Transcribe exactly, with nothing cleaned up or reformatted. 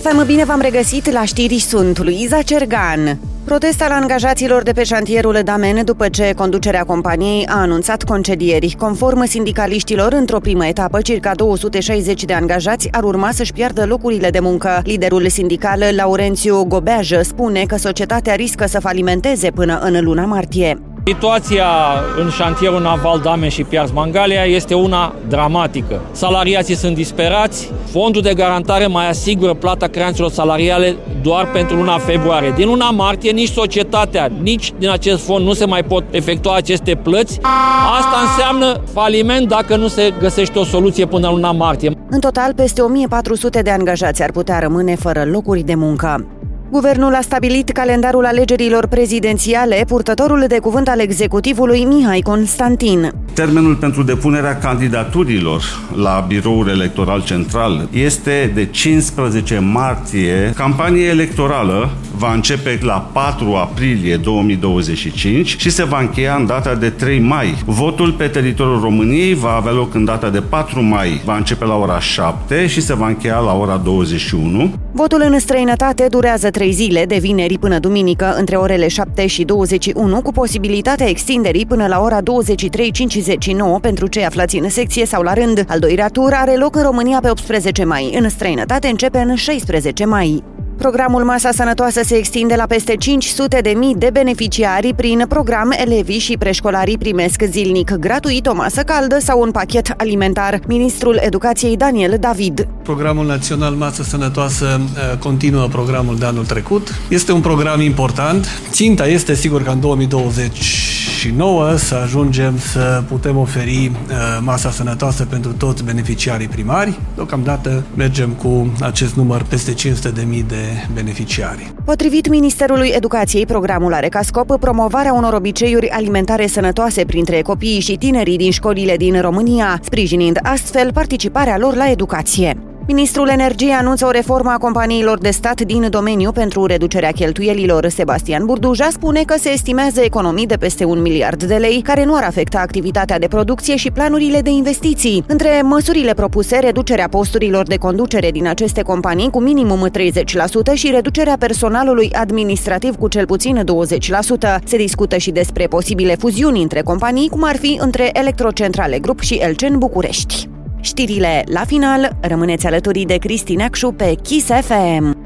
F M, bine v-am regăsit, la știri sunt Luiza Cergan. Protest al angajaților de pe șantierul Damen după ce conducerea companiei a anunțat concedieri. Conform sindicaliștilor, într-o primă etapă, circa două sute șaizeci de angajați ar urma să-și piardă locurile de muncă. Liderul sindical, Laurențiu Gobeajă, spune că societatea riscă să falimenteze până în luna martie. Situația în șantierul naval Damen și Piars Mangalia este una dramatică. Salariații sunt disperați, fondul de garantare mai asigură plata creanțelor salariale doar pentru luna februarie. Din luna martie, nici societatea, nici din acest fond nu se mai pot efectua aceste plăți. Asta înseamnă faliment dacă nu se găsește o soluție până în luna martie. În total, peste o mie patru sute de angajați ar putea rămâne fără locuri de muncă. Guvernul a stabilit calendarul alegerilor prezidențiale, purtătorul de cuvânt al executivului Mihai Constantin. Termenul pentru depunerea candidaturilor la biroul electoral central este de cincisprezece martie. Campania electorală va începe la patru aprilie două mii douăzeci și cinci și se va încheia în data de trei mai. Votul pe teritoriul României va avea loc în data de patru mai, va începe la ora șapte și se va încheia la ora douăzeci și unu. Votul în străinătate durează trei zile, de vineri până duminică, între orele șapte și douăzeci și unu, cu posibilitatea extinderii până la ora douăzeci și trei cincizeci și nouă pentru cei aflați în secție sau la rând. Al doilea tur are loc în România pe optsprezece mai, în străinătate începe în șaisprezece mai. Programul Masa Sănătoasă se extinde la peste cinci sute de mii de beneficiari. Prin program, elevii și preșcolarii primesc zilnic gratuit o masă caldă sau un pachet alimentar. Ministrul Educației Daniel David. Programul Național Masă Sănătoasă continuă programul de anul trecut. Este un program important. Ținta este sigur că în două mii douăzeci și nouă să ajungem să putem oferi masa sănătoasă pentru toți beneficiarii primari. Deocamdată mergem cu acest număr peste cinci sute de mii de beneficiari. Potrivit Ministerului Educației, programul are ca scop promovarea unor obiceiuri alimentare sănătoase printre copiii și tinerii din școlile din România, sprijinind astfel participarea lor la educație. Ministrul Energiei anunță o reformă a companiilor de stat din domeniu pentru reducerea cheltuielilor. Sebastian Burduja spune că se estimează economii de peste un miliard de lei, care nu ar afecta activitatea de producție și planurile de investiții. Între măsurile propuse, reducerea posturilor de conducere din aceste companii cu minimum treizeci la sută și reducerea personalului administrativ cu cel puțin douăzeci la sută. Se discută și despre posibile fuziuni între companii, cum ar fi între Electrocentrale Grup și Elcen București. Știrile la final, rămâneți alături de Cristi Neacșu pe Kiss F M.